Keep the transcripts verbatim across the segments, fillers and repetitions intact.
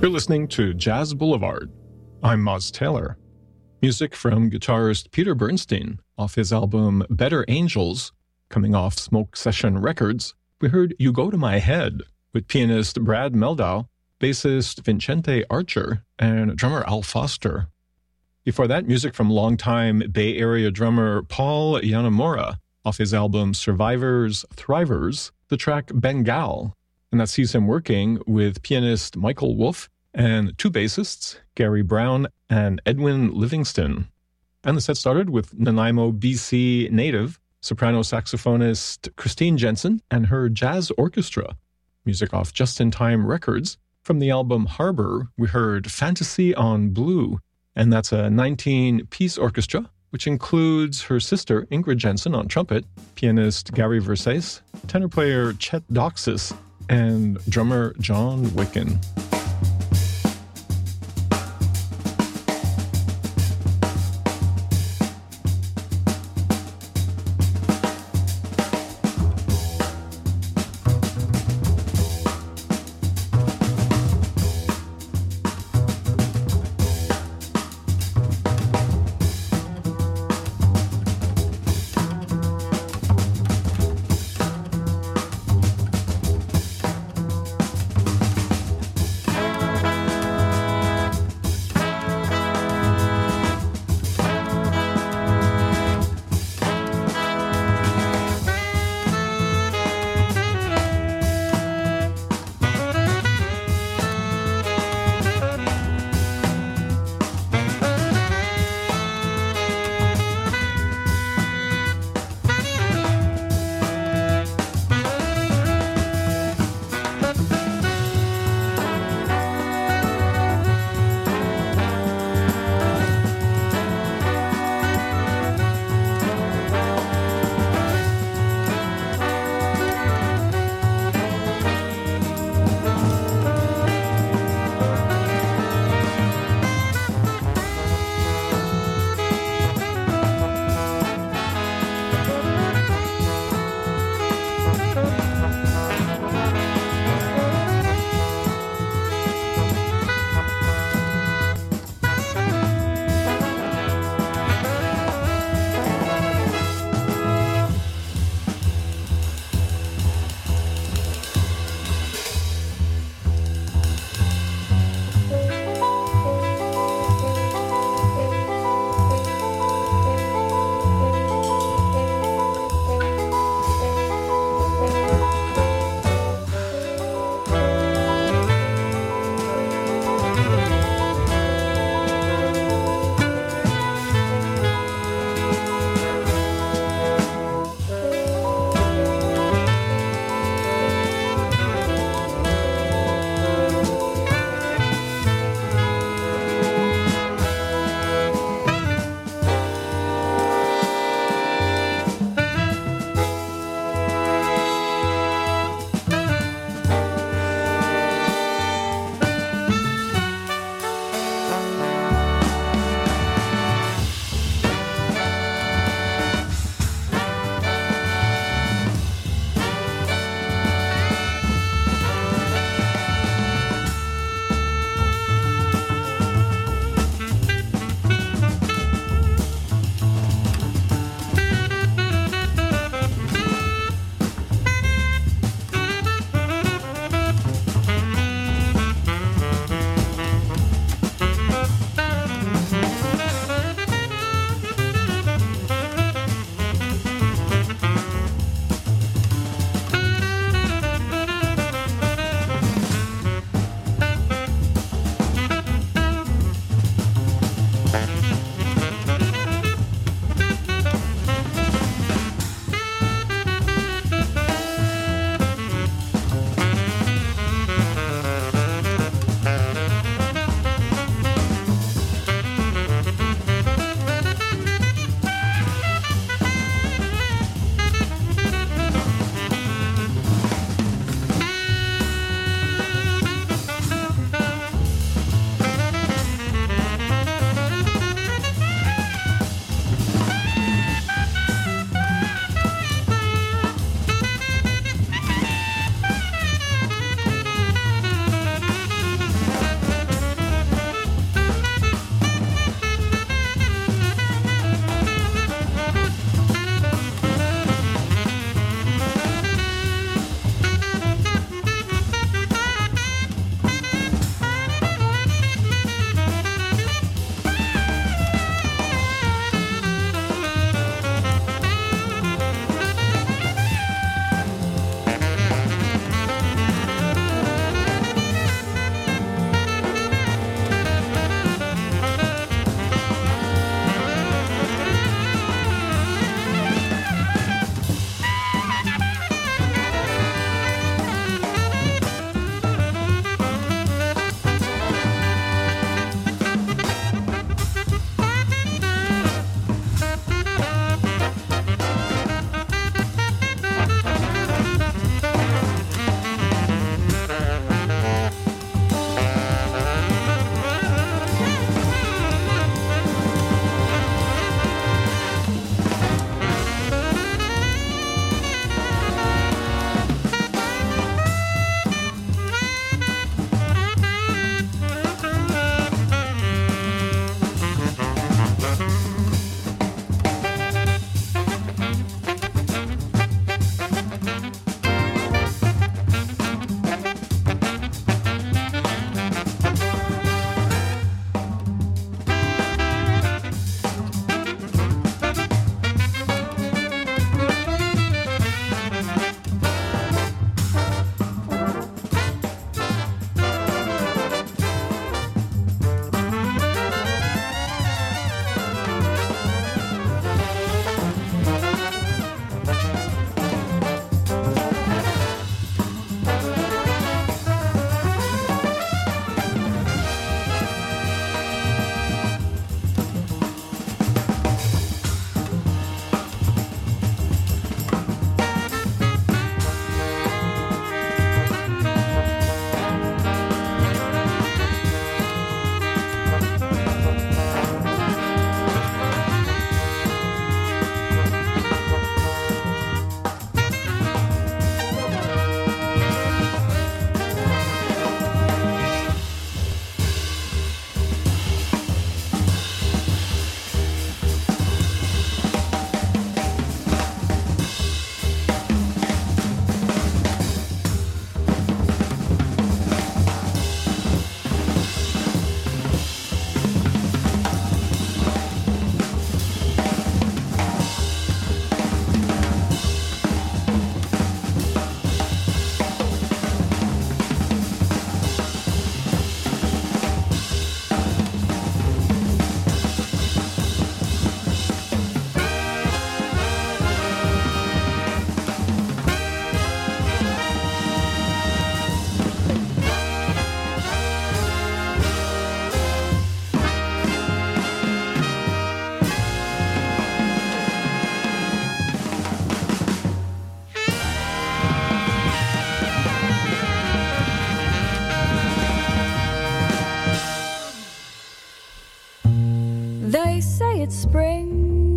You're listening to Jazz Boulevard. I'm Moz Taylor. Music from guitarist Peter Bernstein off his album Better Angels, coming off Smoke Session Records. We heard You Go to My Head with pianist Brad Meldau, bassist Vincente Archer, and drummer Al Foster. Before that, music from longtime Bay Area drummer Paul Yanamura off his album Survivors, Thrivers, the track Bengal, and that sees him working with pianist Michael Wolff and two bassists, Gary Brown and Edwin Livingston. And the set started with Nanaimo, B C native soprano saxophonist Christine Jensen and her jazz orchestra. Music off Just in Time Records. From the album Harbor, we heard Fantasy on Blue, and that's a nineteen-piece orchestra, which includes her sister Ingrid Jensen on trumpet, pianist Gary Versace, tenor player Chet Doxis, and drummer John Wicken. it's spring.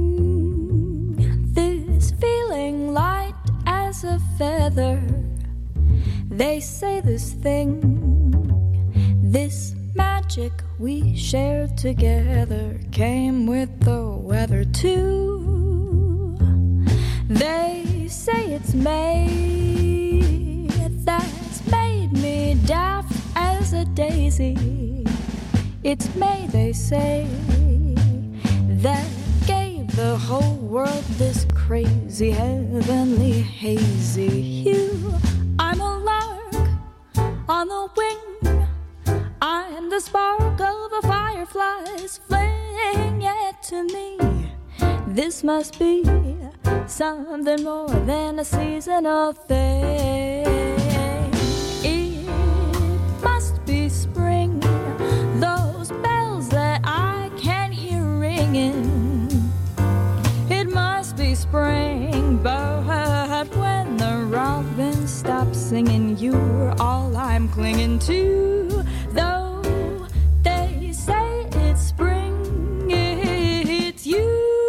This feeling light as a feather. They say this thing, this magic we shared together came with the weather too. They say it's May that's made me daft as a daisy. It's May, they say, that gave the whole world this crazy, heavenly, hazy hue. I'm a lark on the wing. I'm the spark of a firefly's flame. Yet to me, this must be something more than a seasonal thing. It must be spring. Those bells that I can hear ringing. It must be spring, but when the robin stops singing, you're all I'm clinging to. Though they say it's spring, it's you.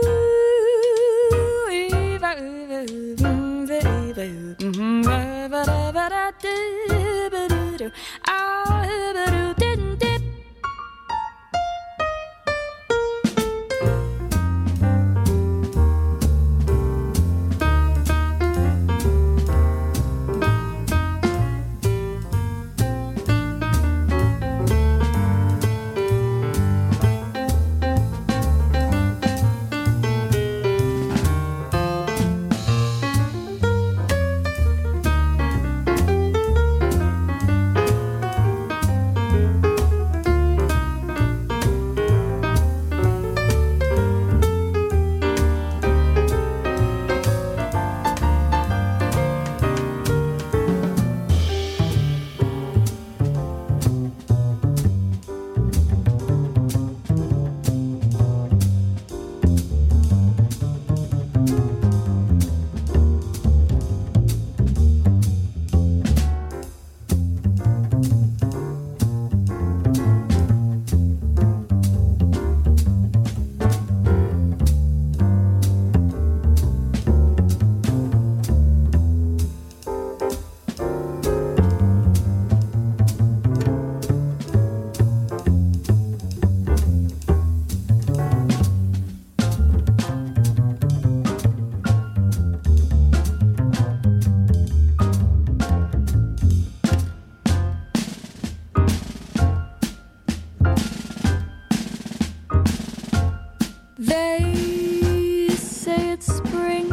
They say it's spring,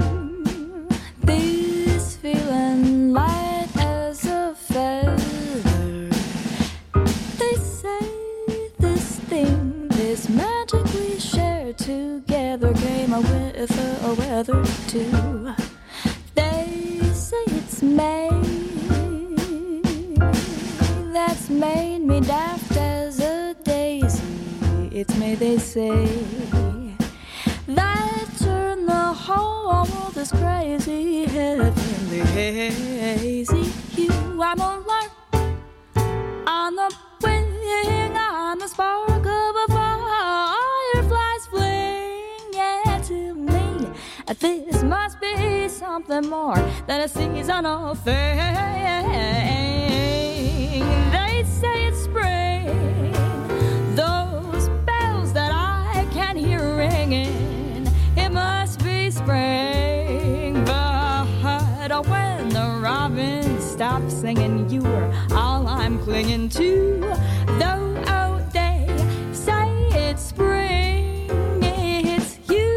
this feeling light as a feather. They say this thing, this magic we share together came with a weather too. They say it's May that's made me daft as a daisy. It's May, they say, that turned the whole world this crazy, heavenly, hazy hue. I'm a lark on the wing, I'm the spark of a firefly's fling. Yeah, to me, this must be something more than a seasonal thing. They say it's spring, those bells that I can hear ringing. It must be spring, but when the robin stops singing, you are all I'm clinging to. Though oh, they say it's spring, it's you.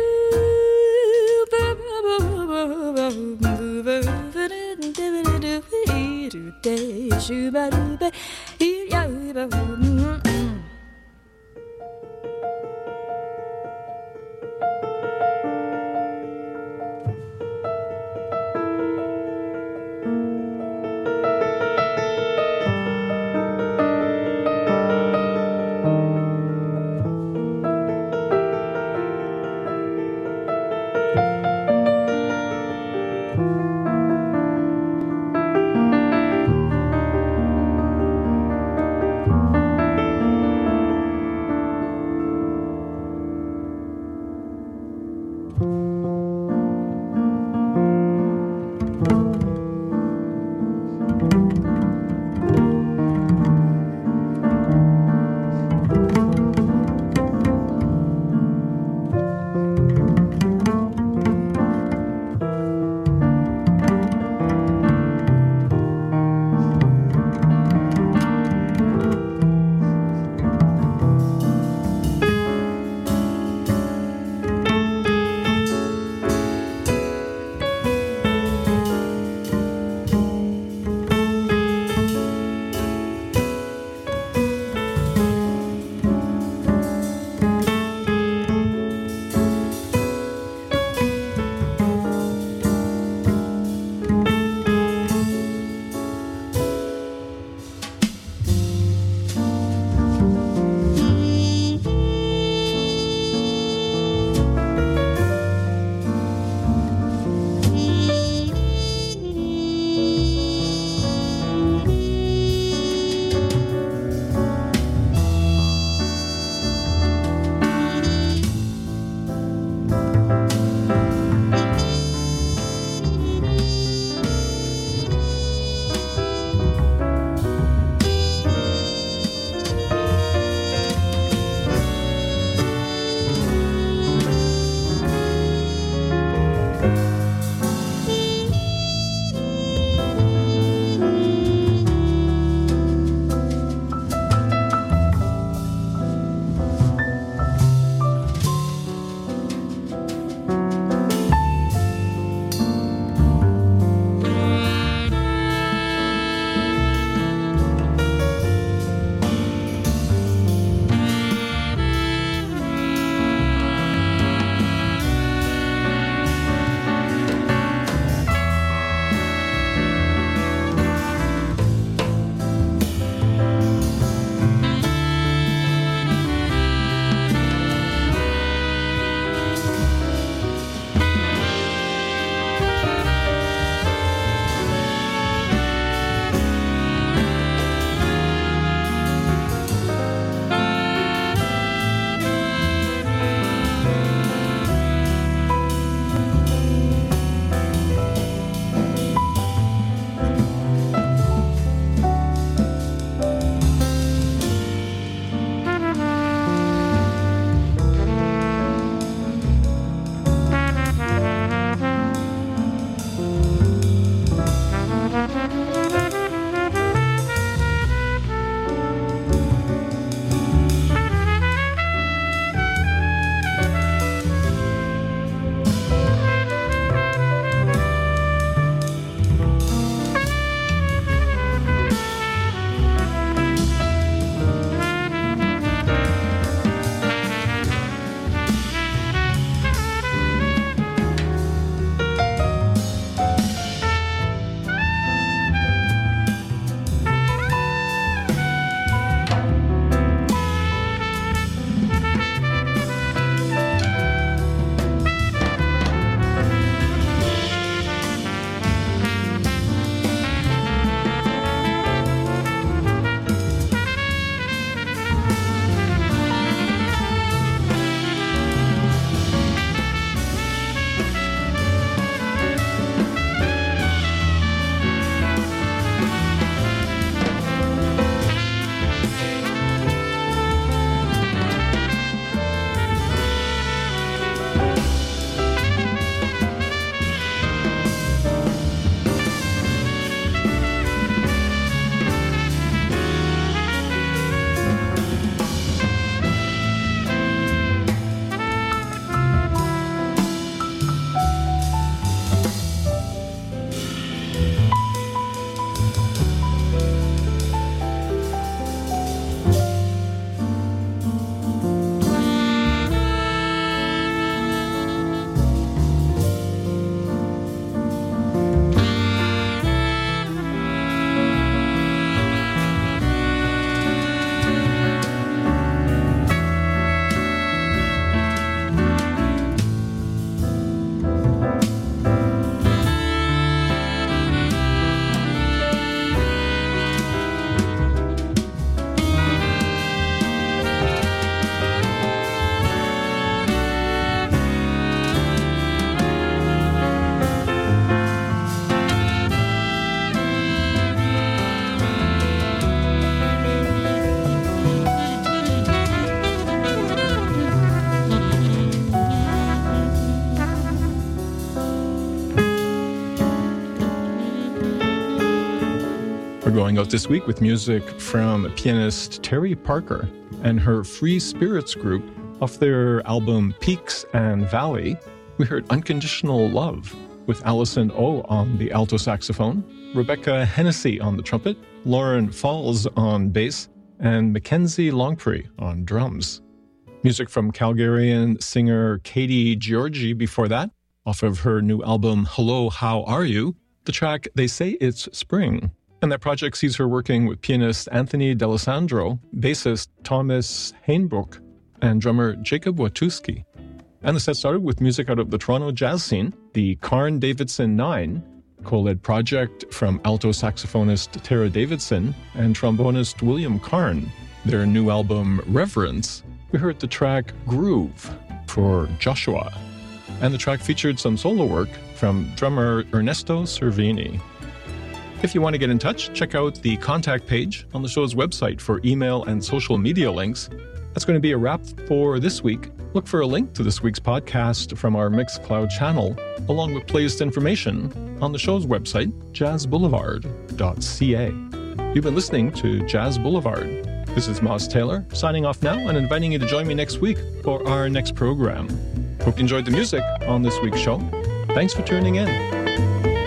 We're going out this week with music from pianist Terry Parker and her Free Spirits group. Off their album Peaks and Valley, we heard Unconditional Love with Allison O on the alto saxophone, Rebecca Hennessy on the trumpet, Lauren Falls on bass, and Mackenzie Longpree on drums. Music from Calgarian singer Katie Georgi before that, off of her new album Hello, How Are You? The track They Say It's Spring. And that project sees her working with pianist Anthony D'Alessandro, bassist Thomas Hainbrook, and drummer Jacob Watuski. And the set started with music out of the Toronto jazz scene, the Karn Davidson Nine, co-led project from alto saxophonist Tara Davidson and trombonist William Karn. Their new album Reverence, we heard the track Groove for Joshua. And the track featured some solo work from drummer Ernesto Cervini. If you want to get in touch, check out the contact page on the show's website for email and social media links. That's going to be a wrap for this week. Look for a link to this week's podcast from our Mixcloud channel, along with playlist information on the show's website, jazz boulevard dot c a. You've been listening to Jazz Boulevard. This is Moz Taylor, signing off now and inviting you to join me next week for our next program. Hope you enjoyed the music on this week's show. Thanks for tuning in.